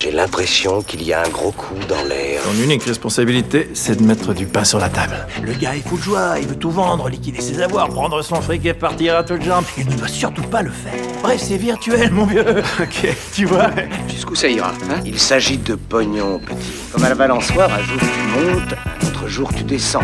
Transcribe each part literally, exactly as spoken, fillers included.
J'ai l'impression qu'il y a un gros coup dans l'air. Ton unique responsabilité, c'est de mettre du pain sur la table. Le gars est fou de joie, il veut tout vendre, liquider ses avoirs, prendre son fric et partir à toutes jambes. Il ne doit surtout pas le faire. Bref, c'est virtuel, mon vieux. Ok, tu vois. Jusqu'où ça ira, hein? Il s'agit de pognon, petit. Comme à la balançoire, un jour tu montes, un autre jour tu descends.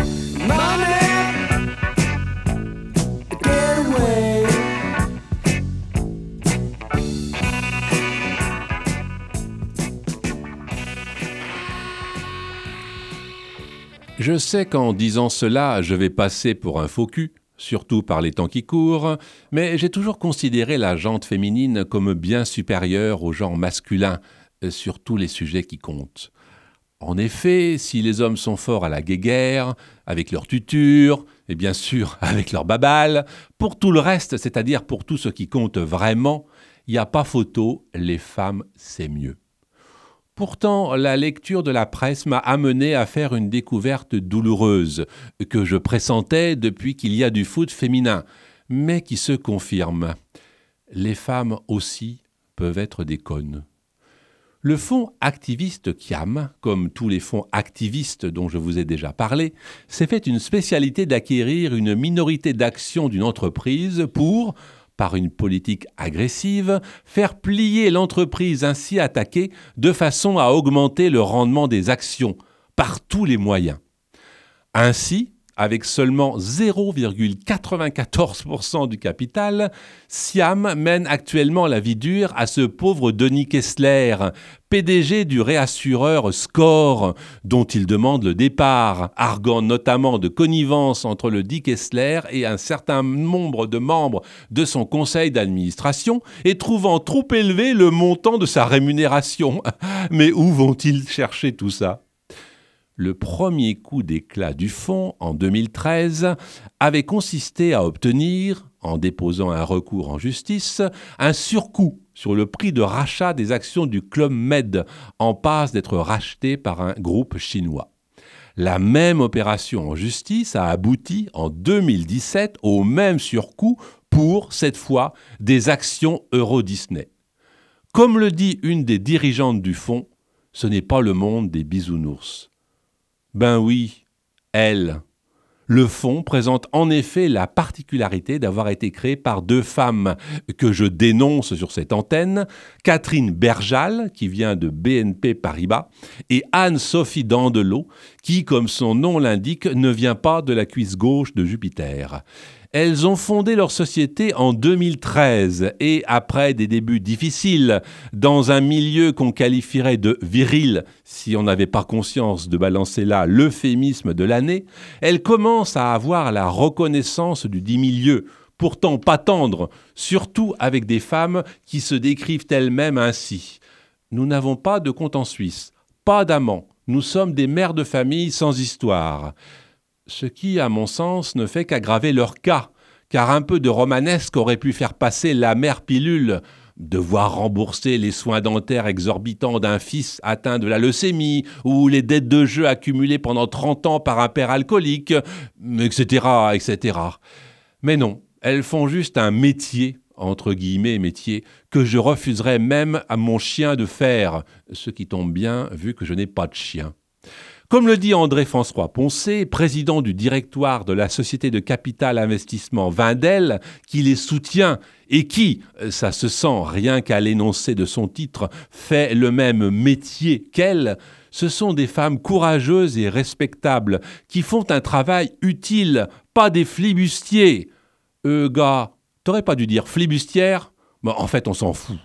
Je sais qu'en disant cela, je vais passer pour un faux cul, surtout par les temps qui courent, mais j'ai toujours considéré la jante féminine comme bien supérieure au genre masculin, sur tous les sujets qui comptent. En effet, si les hommes sont forts à la guéguerre, avec leur tuture, et bien sûr avec leur babale, pour tout le reste, c'est-à-dire pour tout ce qui compte vraiment, il n'y a pas photo, les femmes c'est mieux. Pourtant, la lecture de la presse m'a amené à faire une découverte douloureuse, que je pressentais depuis qu'il y a du foot féminin, mais qui se confirme. Les femmes aussi peuvent être des connes. Le fonds activiste Kiam, comme tous les fonds activistes dont je vous ai déjà parlé, s'est fait une spécialité d'acquérir une minorité d'actions d'une entreprise pour, par une politique agressive, faire plier l'entreprise ainsi attaquée de façon à augmenter le rendement des actions par tous les moyens. Ainsi, avec seulement zéro virgule quatre-vingt-quatorze pour cent du capital, Siam mène actuellement la vie dure à ce pauvre Denis Kessler, P D G du réassureur Score, dont il demande le départ, arguant notamment de connivence entre le dit Kessler et un certain nombre de membres de son conseil d'administration et trouvant trop élevé le montant de sa rémunération. Mais où vont-ils chercher tout ça ? Le premier coup d'éclat du fonds, en deux mille treize, avait consisté à obtenir, en déposant un recours en justice, un surcoût sur le prix de rachat des actions du Club Med, en passe d'être racheté par un groupe chinois. La même opération en justice a abouti en deux mille dix-sept au même surcoût pour, cette fois, des actions Euro-Disney. Comme le dit une des dirigeantes du fonds, ce n'est pas le monde des bisounours. Ben oui, elle. Le fonds présente en effet la particularité d'avoir été créé par deux femmes que je dénonce sur cette antenne, Catherine Berjal, qui vient de B N P Paribas, et Anne-Sophie Dandelot, qui, comme son nom l'indique, ne vient pas de la cuisse gauche de Jupiter. Elles ont fondé leur société en deux mille treize et, après des débuts difficiles, dans un milieu qu'on qualifierait de viril, si on n'avait pas conscience de balancer là l'euphémisme de l'année, elles commencent à avoir la reconnaissance du dit milieu, pourtant pas tendre, surtout avec des femmes qui se décrivent elles-mêmes ainsi. Nous n'avons pas de compte en Suisse, pas d'amants, nous sommes des mères de famille sans histoire. Ce qui, à mon sens, ne fait qu'aggraver leur cas, car un peu de romanesque aurait pu faire passer l'amère pilule, devoir rembourser les soins dentaires exorbitants d'un fils atteint de la leucémie, ou les dettes de jeu accumulées pendant trente ans par un père alcoolique, et cetera, et cetera. Mais non, elles font juste un métier, entre guillemets métier, que je refuserais même à mon chien de faire, ce qui tombe bien vu que je n'ai pas de chien. Comme le dit André-François-Poncet, président du directoire de la société de capital investissement Wendel, qui les soutient et qui, ça se sent rien qu'à l'énoncé de son titre, fait le même métier qu'elle, ce sont des femmes courageuses et respectables qui font un travail utile, pas des flibustiers. Euh, gars, t'aurais pas dû dire flibustière ? Bon, en fait, on s'en fout.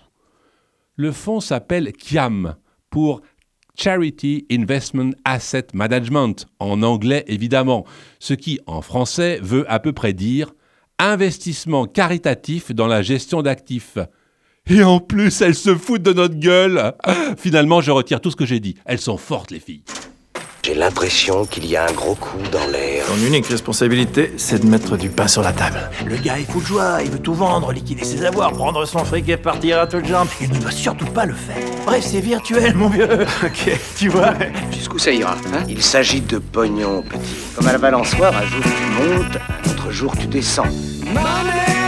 Le fonds s'appelle Kiam, pour Charity Investment Asset Management, en anglais évidemment, ce qui en français veut à peu près dire investissement caritatif dans la gestion d'actifs. Et en plus, elles se foutent de notre gueule. Finalement, je retire tout ce que j'ai dit. Elles sont fortes, les filles. J'ai l'impression qu'il y a un gros coup dans l'air. Ton unique responsabilité, c'est de mettre du pain sur la table. Le gars est fou de joie, il veut tout vendre, liquider ses avoirs, prendre son fric et partir à toutes jambes. Il ne doit surtout pas le faire. Bref, c'est virtuel, mon vieux. Ok, tu vois. Jusqu'où ça ira, hein? Il s'agit de pognon, petit. Comme à la balançoire, un jour tu montes, un autre jour tu descends. Money!